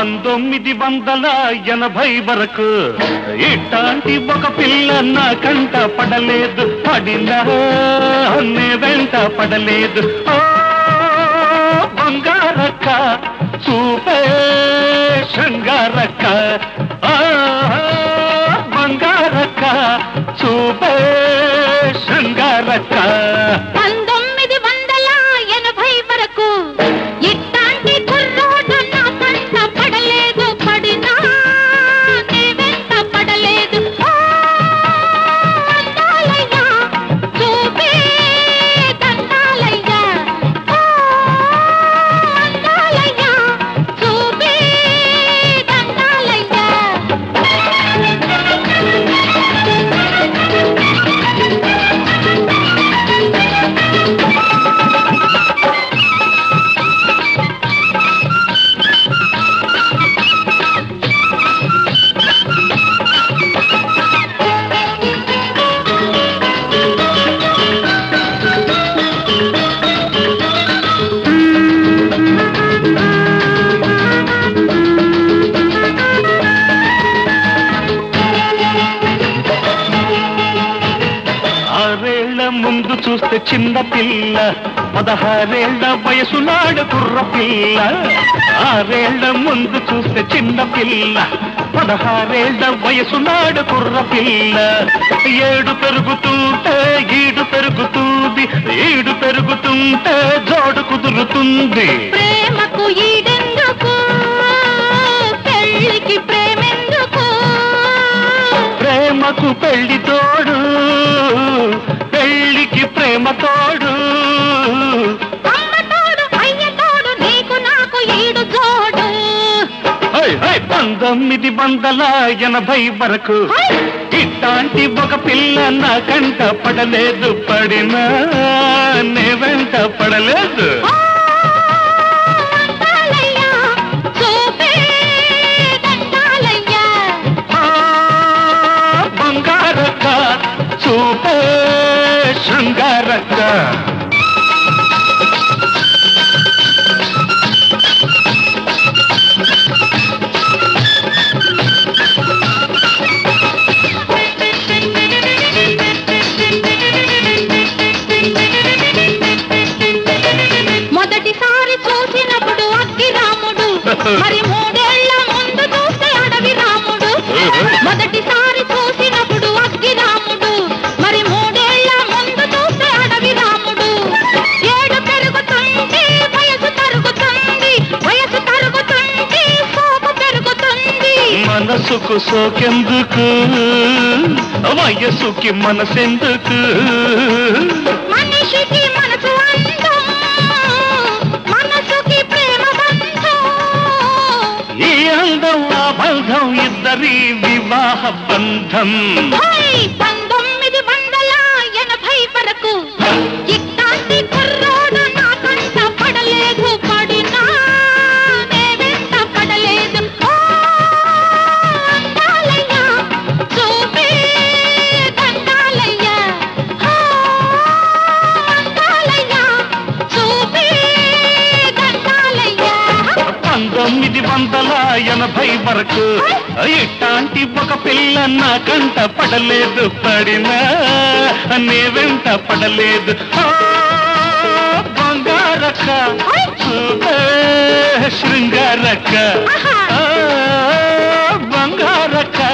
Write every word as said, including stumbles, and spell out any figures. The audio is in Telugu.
పంతొమ్మిది వందల ఎనభై వరకు ఇట్లాంటి ఒక పిల్ల నా కంట పడలేదు, పడినా నే వెంట పడలేదు. ఓ బంగారక్క చూపే శృంగారక్క, ఆ బంగారక్క చూపే శృంగారక్క. పంతొమ్మిది వందల ఎనభై వరకు ఇట్లాంటి కుర్రోడు నా కంట పడలేదు, పడినా నే వెంట పడలేదు. ఓ అందాలయ్యా చూపే దండాలయ్యా, ఓ అందాలయ్యా చూపే దండాలయ్యా. ఆరేళ్ల ముందు చూస్తే చిన్న పిల్ల, పదహారేళ్ల వయసు నాడు కుర్ర పిల్ల. ఆరేళ్ల ముందు చూస్తే చిన్న పిల్ల, పదహారేళ్ల వయసు నాడు కుర్ర పిల్ల. ఏడు పెరుగుతుంటే ఈడు పెరుగుతుంది, ఈడు పెరుగుతుంటే జోడు కుదురుతుంది. ప్రేమకు ఈడెందుకు, పెళ్ళికి ప్రేమెందుకు? ప్రేమకు పెళ్లి తోడు, పెళ్లికి ప్రేమ తోడు. అమ్మ తోడు అయ్య తోడు నీకు నాకు ఈడు జోడు. హై, హై, పంతొమ్మిది వందల ఎనభై వరకు హై! ఇట్లాంటి ఒక పిల్ల నా కంట పడలేదు, పడినా నే వెంట పడలేదు. ఓ అందాలయ్యా చూపే దండాలయ్యా, ఆ బంగారక్క చూపే శృంగారక్క. మొదటిసారి చూసినప్పుడు అగ్గి రాముడు, మరి మూడేళ్ల ముందు చూస్తే అడవి రాముడు. మొదటిసారి చూసినప్పుడు అగ్గి రాముడు, మరి మూడేళ్ల ముందు చూస్తే అడవి రాముడు. ఏడు పెరుగుతుంది వయసు తరుగుతుంది, వయసు తరుగుతుంది సోపు పెరుగుతుంది. మనసుకు సోకెందుకు, వయసుకి మనసెందుకు? మనిషికి మనసు అందం, మనసుకి ప్రేమ బంధం. ఈ అందం ఆ బంధం ఇద్దరి వివాహ బంధం. హై! పంతొమ్మిది వందల ఎనభై వరకు ఇట్లాంటి కుర్రోడు నా కంట పడలేదు, పడినా నే వెంట పడలేదు. ఓ అందాలయ్యా చూపే దండాలయ్యా, ఓ అందాలయ్యా చూపే దండాలయ్యా. పంతొమ్మిది వందల ఎనభై వరకు ఇట్లాంటి ఒక పిల్ల నా కంట పడలేదు, పడినా నే వెంట పడలేదు. ఆ బంగారక్క చూపే శృంగారక్క, ఆహా! ఆ బంగారక్క